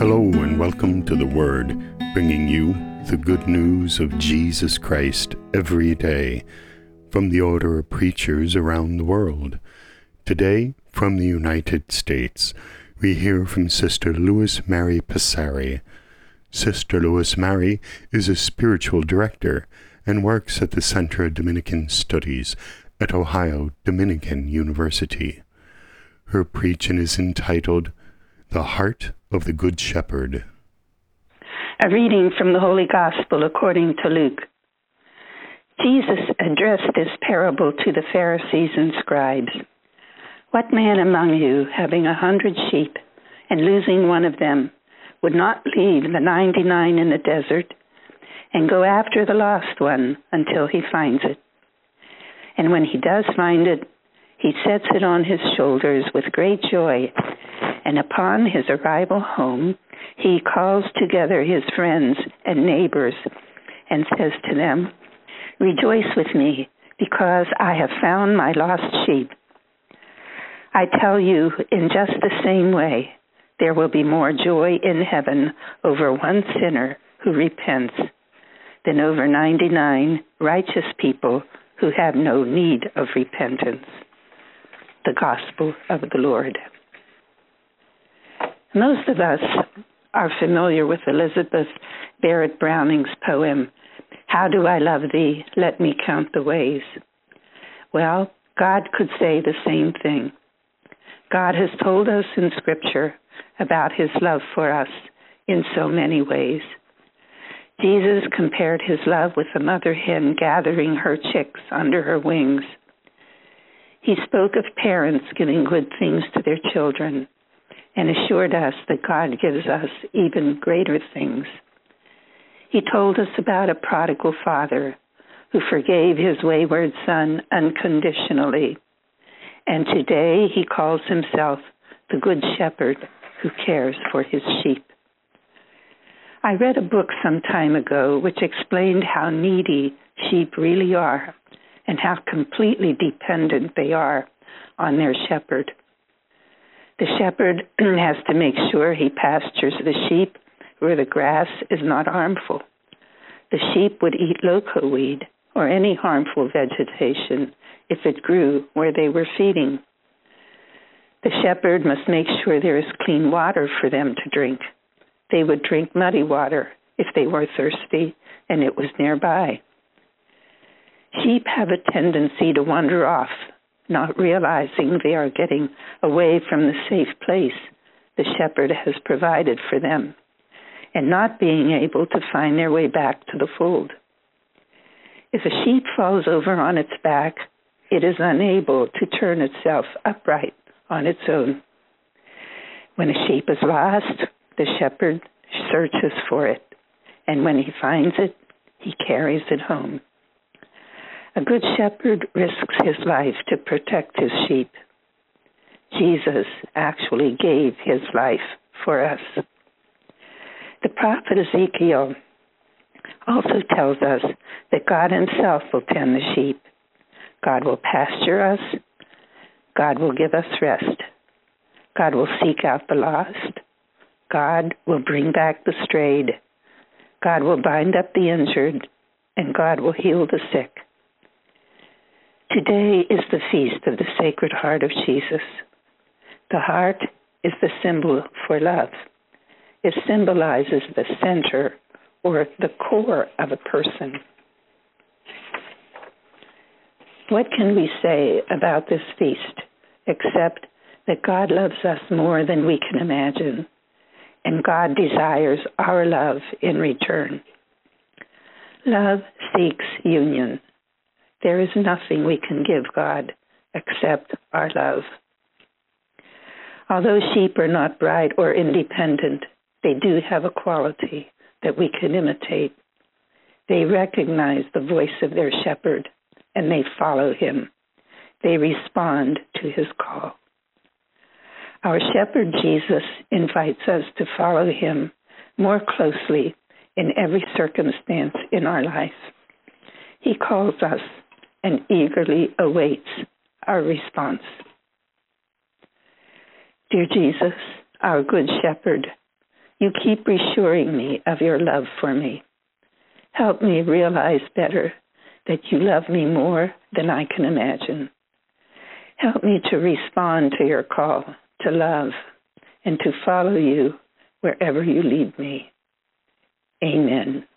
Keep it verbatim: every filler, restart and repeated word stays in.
Hello and welcome to The Word, bringing you the good news of Jesus Christ every day from the order of preachers around the world. Today, from the United States, we hear from Sister Louis Mary Passari. Sister Louis Mary is a spiritual director and works at the Center of Dominican Studies at Ohio Dominican University. Her preaching is entitled, The Heart of the Good Shepherd. A reading from the Holy Gospel according to Luke. Jesus addressed this parable to the Pharisees and scribes. What man among you, having a hundred sheep and losing one of them, would not leave the ninety-nine in the desert and go after the lost one until he finds it? And when he does find it, he sets it on his shoulders with great joy, and upon his arrival home, he calls together his friends and neighbors and says to them, "Rejoice with me, because I have found my lost sheep." I tell you, in just the same way, there will be more joy in heaven over one sinner who repents than over ninety-nine righteous people who have no need of repentance. The Gospel of the Lord. Most of us are familiar with Elizabeth Barrett Browning's poem, "How Do I Love Thee? Let Me Count the Ways." Well, God could say the same thing. God has told us in Scripture about his love for us in so many ways. Jesus compared his love with a mother hen gathering her chicks under her wings. He spoke of parents giving good things to their children and assured us that God gives us even greater things. He told us about a prodigal father who forgave his wayward son unconditionally. And today he calls himself the Good Shepherd who cares for his sheep. I read a book some time ago which explained how needy sheep really are and how completely dependent they are on their shepherd. The shepherd has to make sure he pastures the sheep where the grass is not harmful. The sheep would eat loco weed or any harmful vegetation if it grew where they were feeding. The shepherd must make sure there is clean water for them to drink. They would drink muddy water if they were thirsty and it was nearby. Sheep have a tendency to wander off, not realizing they are getting away from the safe place the shepherd has provided for them, and not being able to find their way back to the fold. If a sheep falls over on its back, it is unable to turn itself upright on its own. When a sheep is lost, the shepherd searches for it, and when he finds it, he carries it home. A good shepherd risks his life to protect his sheep. Jesus actually gave his life for us. The prophet Ezekiel also tells us that God himself will tend the sheep. God will pasture us. God will give us rest. God will seek out the lost. God will bring back the strayed. God will bind up the injured, and God will heal the sick. Today is the feast of the Sacred Heart of Jesus. The heart is the symbol for love. It symbolizes the center or the core of a person. What can we say about this feast except that God loves us more than we can imagine, and God desires our love in return? Love seeks union. There is nothing we can give God except our love. Although sheep are not bright or independent, they do have a quality that we can imitate. They recognize the voice of their shepherd, and they follow him. They respond to his call. Our shepherd Jesus invites us to follow him more closely in every circumstance in our life. He calls us and eagerly awaits our response. Dear Jesus, our good shepherd, You keep reassuring me of your love for me. Help me realize better that you love me more than I can imagine. Help me to respond to your call to love and to follow you wherever you lead me. Amen.